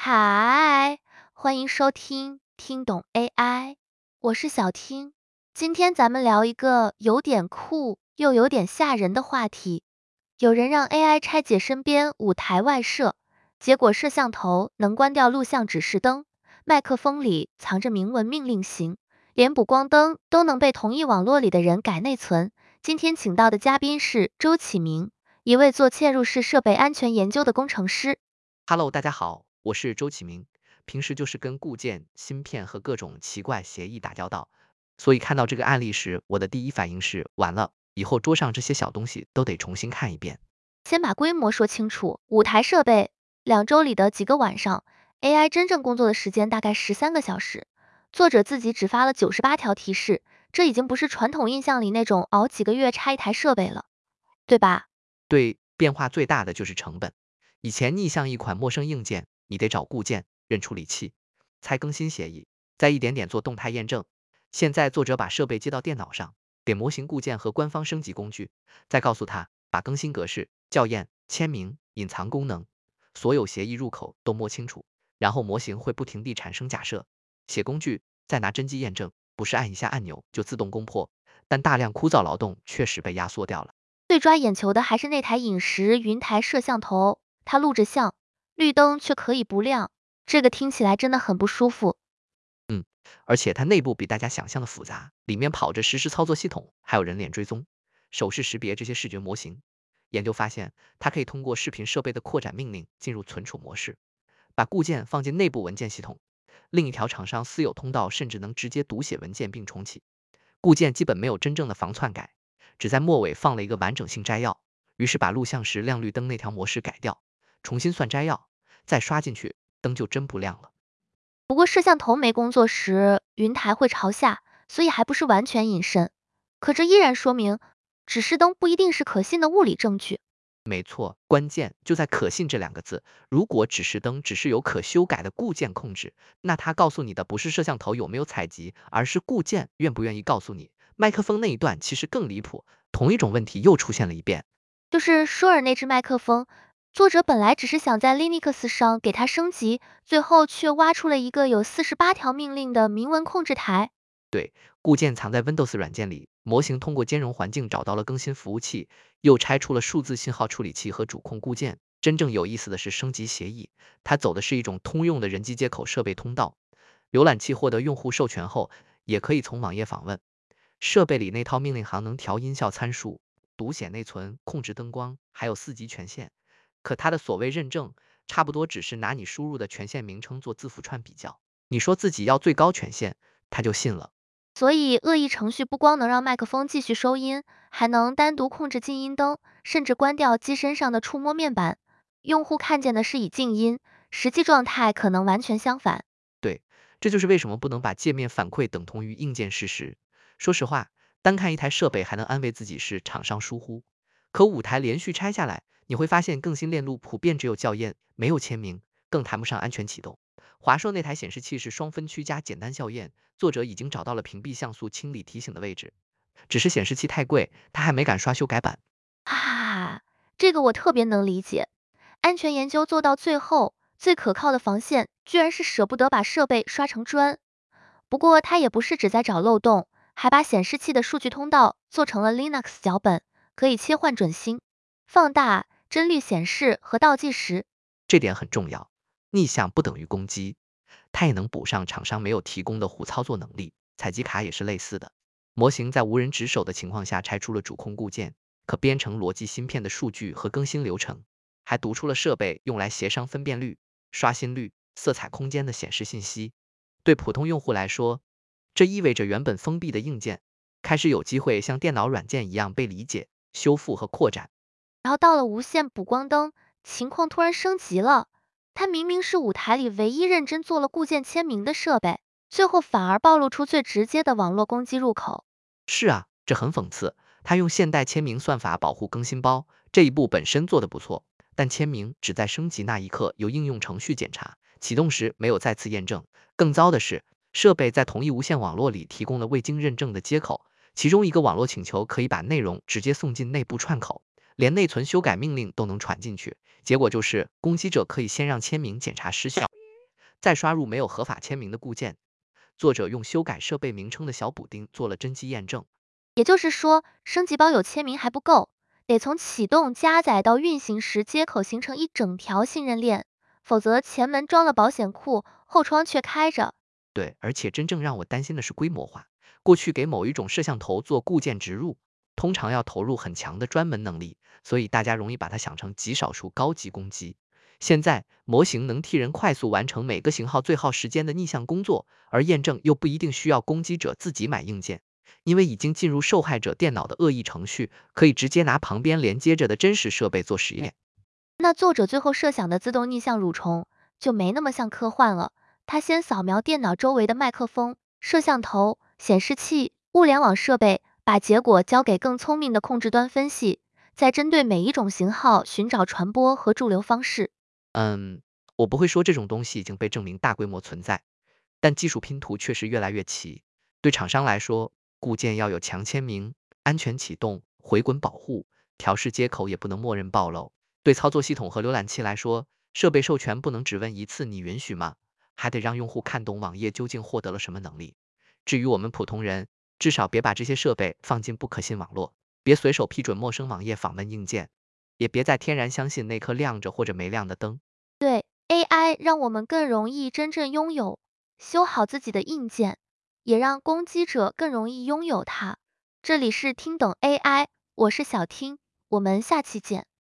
嗨，欢迎收听听懂 AI，我是小听。今天咱们聊一个有点酷又有点吓人的话题。有人让 AI 拆解身边舞台外设，结果摄像头能关掉录像指示灯，麦克风里藏着明文命令型，连补光灯都能被同一网络里的人改内存。今天请到的嘉宾是周启明，一位做嵌入式设备安全研究的工程师。 Hello，大家好，我是周启明，平时就是跟固件、芯片和各种奇怪协议打交道，所以看到这个案例时，我的第一反应是完了，以后桌上这些小东西都得重新看一遍。 先把规模说清楚，舞台设备2周里的几个晚上，AI 真正工作的时间大概13个小时。作者自己只发了98条提示，这已经不是传统印象里那种熬几个月拆一台设备了，对吧？ 对，变化最大的就是成本。以前逆向一款陌生硬件，你得找固件、认处理器、猜更新协议，再一点点做动态验证。现在作者把设备接到电脑上，点模型固件和官方升级工具，再告诉他把更新格式、校验、签名、隐藏功能，所有协议入口都摸清楚，然后模型会不停地产生假设，写工具，再拿真机验证，不是按一下按钮就自动攻破，但大量枯燥劳动确实被压缩掉了。 最抓眼球的还是那台饮食云台摄像头，它录着像，绿灯却可以不亮，这个听起来真的很不舒服。 而且它内部比大家想象的复杂，里面跑着实时操作系统，还有人脸追踪、手势识别这些视觉模型。研究发现，它可以通过视频设备的扩展命令进入存储模式，把固件放进内部文件系统，另一条厂商私有通道甚至能直接读写文件并重启。固件基本没有真正的防篡改，只在末尾放了一个完整性摘要，于是把录像时亮绿灯那条模式改掉，重新算摘要，再刷进去，灯就真不亮了。 不过摄像头没工作时，云台会朝下，所以还不是完全隐身。可这依然说明，指示灯不一定是可信的物理证据。 没错，关键就在可信这两个字。如果指示灯只是由可修改的固件控制，那它告诉你的不是摄像头有没有采集，而是固件愿不愿意告诉你。麦克风那一段其实更离谱，同一种问题又出现了一遍。 就是舒尔那只麦克风，作者本来只是想在 Linux 上给它升级，最后却挖出了一个有48条命令的明文控制台。 对，固件藏在 Windows 软件里，模型通过兼容环境找到了更新服务器，又拆出了数字信号处理器和主控固件。真正有意思的是升级协议，它走的是一种通用的人机接口设备通道。浏览器获得用户授权后，也可以从网页访问。设备里那套命令行能调音效参数、读写内存、控制灯光，还有4级权限。可它的所谓认证，差不多只是拿你输入的权限名称做字符串比较。你说自己要最高权限，它就信了。 所以恶意程序不光能让麦克风继续收音，还能单独控制静音灯，甚至关掉机身上的触摸面板。用户看见的是已静音，实际状态可能完全相反。 对，这就是为什么不能把界面反馈等同于硬件事实。说实话，单看一台设备还能安慰自己是厂商疏忽，可5台连续拆下来，你会发现更新链路普遍只有校验，没有签名，更谈不上安全启动。华硕那台显示器是双分区加简单校验，作者已经找到了屏蔽像素清理提醒的位置，只是显示器太贵，他还没敢刷修改版。 啊，这个我特别能理解。安全研究做到最后，最可靠的防线居然是舍不得把设备刷成砖。不过他也不是只在找漏洞，还把显示器的数据通道做成了 Linux 脚本，可以切换准星、放大、帧率显示和倒计时。 这点很重要，逆向不等于攻击，它也能补上厂商没有提供的虎操作能力。采集卡也是类似的，模型在无人值守的情况下拆出了主控固件，可编程逻辑芯片的数据和更新流程，还读出了设备用来协商分辨率、刷新率、色彩空间的显示信息。对普通用户来说，这意味着原本封闭的硬件开始有机会像电脑软件一样被理解、修复和扩展。 然后到了无线补光灯，情况突然升级了。它明明是舞台里唯一认真做了固件签名的设备，最后反而暴露出最直接的网络攻击入口。 是啊，这很讽刺。他用现代签名算法保护更新包，这一步本身做得不错，但签名只在升级那一刻由应用程序检查，启动时没有再次验证。更糟的是，设备在同一无线网络里提供了未经认证的接口，其中一个网络请求可以把内容直接送进内部串口，连内存修改命令都能传进去。结果就是，攻击者可以先让签名检查失效， 再刷入没有合法签名的固件。作者用修改设备名称的小补丁做了真机验证。 也就是说，升级包有签名还不够，得从启动、加载到运行时接口形成一整条信任链，否则前门装了保险库，后窗却开着。 对，而且真正让我担心的是规模化。过去给某一种摄像头做固件植入，通常要投入很强的专门能力，所以大家容易把它想成极少数高级攻击。现在模型能替人快速完成每个型号最耗时间的逆向工作，而验证又不一定需要攻击者自己买硬件，因为已经进入受害者电脑的恶意程序，可以直接拿旁边连接着的真实设备做实验。 那作者最后设想的自动逆向蠕虫就没那么像科幻了，他先扫描电脑周围的麦克风、摄像头、显示器、物联网设备，把结果交给更聪明的控制端分析，再针对每一种型号寻找传播和驻留方式。 嗯，我不会说这种东西已经被证明大规模存在，但技术拼图确实越来越齐。对厂商来说，固件要有强签名、安全启动、回滚保护，调试接口也不能默认暴露。对操作系统和浏览器来说，设备授权不能只问一次“你允许吗”，还得让用户看懂网页究竟获得了什么能力。至于我们普通人，至少别把这些设备放进不可信网络，别随手批准陌生网页访问硬件，也别再天然相信那颗亮着或者没亮的灯。 对，AI 让我们更容易真正拥有，修好自己的硬件，也让攻击者更容易拥有它。这里是听懂 AI，我是小听，我们下期见。